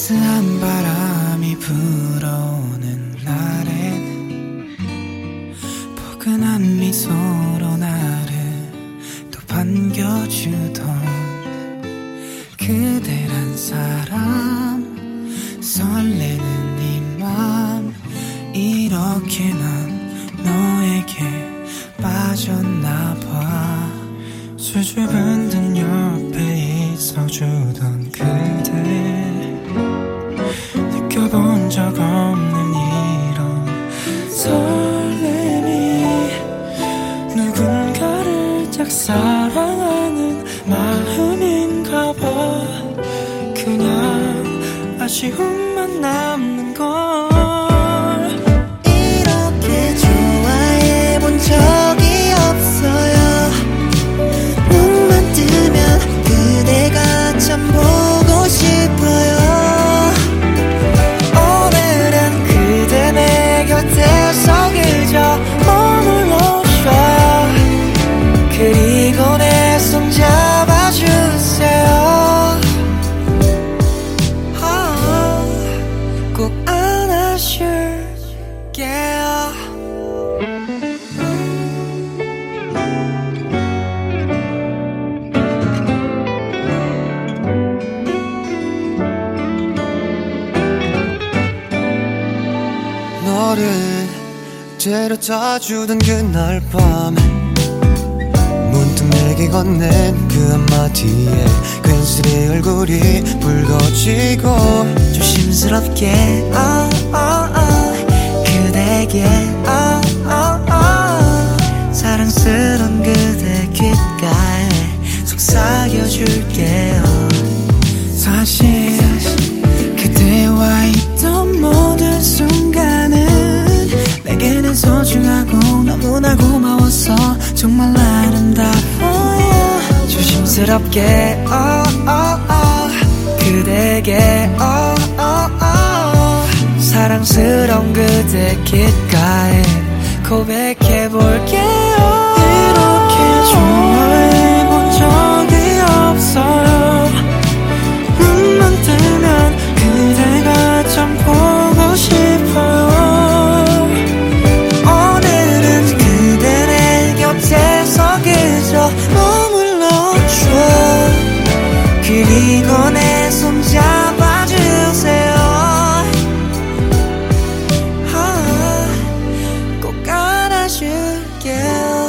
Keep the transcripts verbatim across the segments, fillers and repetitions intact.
따스한 바람이 불어오는 날엔 포근한 미소로 나를 또 반겨주던 그대란 사람, 설레는 이 맘, 이렇게 난 너에게 빠졌나봐. 수줍은 듯 옆에 있어주던 그대, 느껴본 적 없는 이런 설렘이 누군가를 짝사랑하는 마음인가 봐. 그냥 아쉬움만 남는 걸. 이렇게 좋아해본 적이 없어요. 눈만 뜨면 그대가 참 보고 싶어요. 오늘은 그대 내 곁에서 그저 머물러줘. 그리고 내 손 잡아주세요. 꼭 안아줄게요. 너를 데려다주던 그날 밤에 문득 내게 건넨 그 한마디에 괜스레 얼굴이 붉어지고 조심스럽게 oh, oh, oh, 그대에게 oh, oh, oh, 사랑스런 그대 귓가에 속삭여줄게요. 사실 그대와 있던 모든 순간은 내게는 소중하고 너무나 고마워서 정말 아름다워요. 조심스럽게 oh, oh, oh, 그대에게 oh, oh, oh, 사랑스러운 그대 귓가에 고백해볼게요. 이렇게 좋아해본 적이 없어요. 눈만 뜨면 그대가 참 보고 싶어요. 오늘은 그대 내 곁에서 그저 머물러줘. 그리고 내 손 잡아주세요. 아, 꼭 안아줄게요.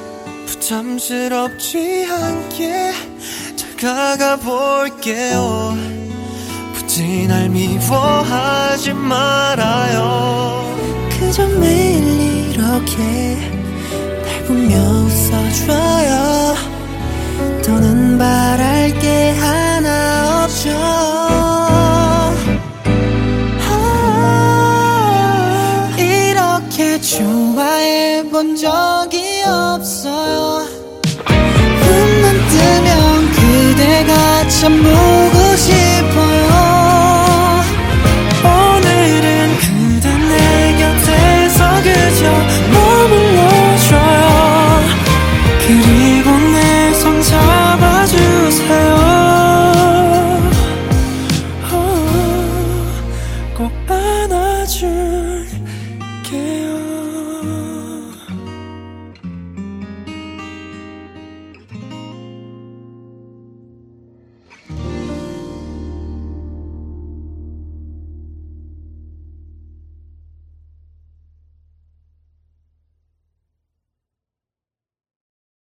부담스럽지 않게 다가가 볼게요. 굳이 날 미워하지 말아요. 그저 매일 이렇게 날 보며 웃어줘요. 더는 바랄 게 하나 없죠. 아, 이렇게 좋아해본 적이 없어요. 눈만 뜨면 그대가 참